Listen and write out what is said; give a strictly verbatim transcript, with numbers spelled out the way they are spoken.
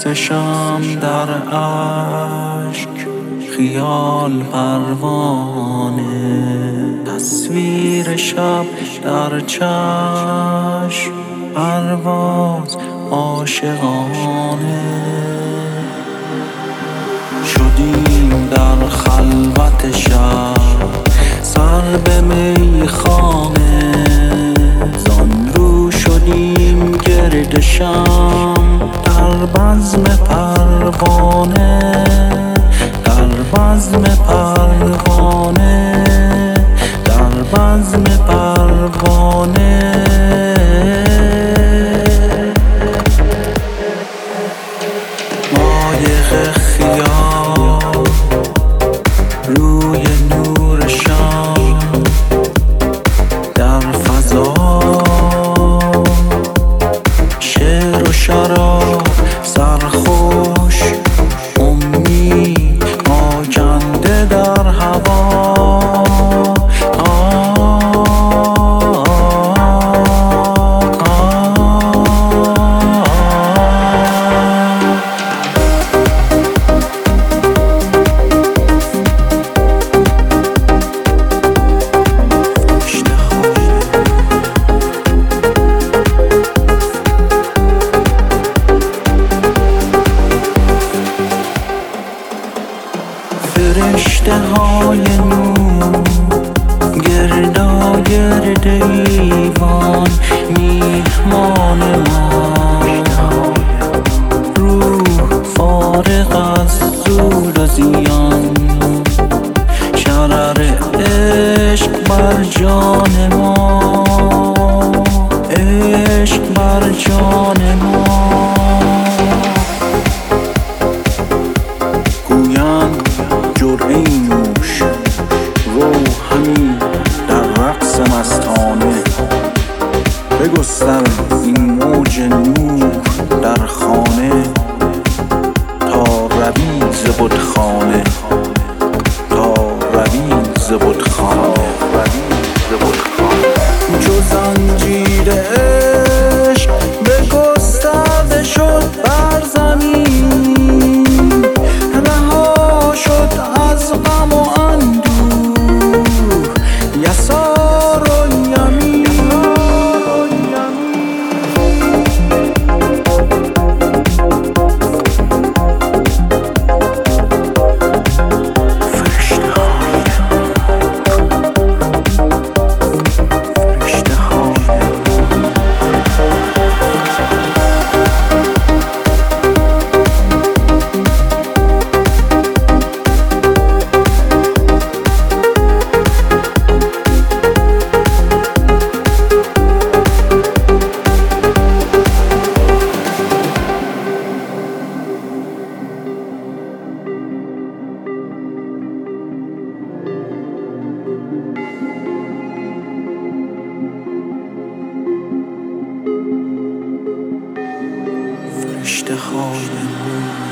پرسشم در اشک، خیال پروانه، تصویر شب در چشم، پرواز عاشقانه. شدیم در خلوت شب سر به میخانه، زان رو شدیم گرد شم در بزم پروانه، در بزم پروانه، در بزم پروانه. مایه خیال روی نور شام در فضا، شعر و شراب سرخوش، امید آکنده در هوا. فرشته های نور گردا گرد ایوان، میهمان ما روح فارغ از سود و زیان، شرر عشق بر جان ما، عشق بر جان ما. جرعه نوش رو همین در رقص مستانه، بگستر این موج نور در خانه، تا روی ز بتخانه، تا روی ز بتخانه. چو زنجیر عشق بگسترده شد بر زمین، شد از غم و اندوه یسار و یمین. فرشته های فرشته های فرشته های